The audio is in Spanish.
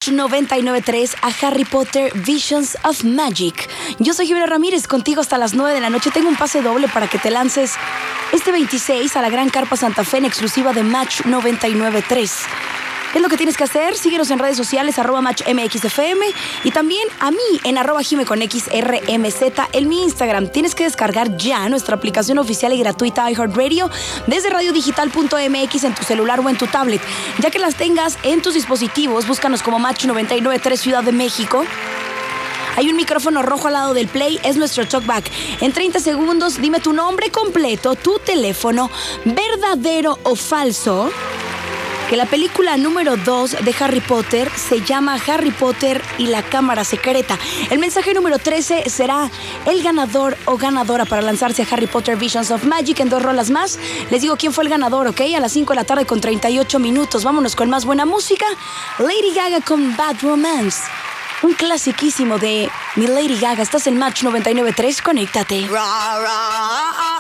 Match 99.3 a Harry Potter Visions of Magic. Yo soy Jimena Ramírez, contigo hasta las 9 de la noche. Tengo un pase doble para que te lances este 26 a la Gran Carpa Santa Fe en exclusiva de Match 99.3. ¿Qué es lo que tienes que hacer? Síguenos en redes sociales, @MatchMXFM, y también a mí en @JimeConXRMZ en mi Instagram. Tienes que descargar ya nuestra aplicación oficial y gratuita iHeartRadio desde radiodigital.mx en tu celular o en tu tablet. Ya que las tengas en tus dispositivos, búscanos como Match 99.3 Ciudad de México. Hay un micrófono rojo al lado del play, es nuestro talkback. En 30 segundos, dime tu nombre completo, tu teléfono, verdadero o falso, que la película número 2 de Harry Potter se llama Harry Potter y la Cámara Secreta. El mensaje número 13 será el ganador o ganadora para lanzarse a Harry Potter Visions of Magic en 2 rolas más. Les digo quién fue el ganador, ¿ok? A las 5 de la tarde con 38 minutos. Vámonos con más buena música. Lady Gaga con Bad Romance. Un clasiquísimo de mi Lady Gaga. Estás en Match 99.3, conéctate. Ra, ra,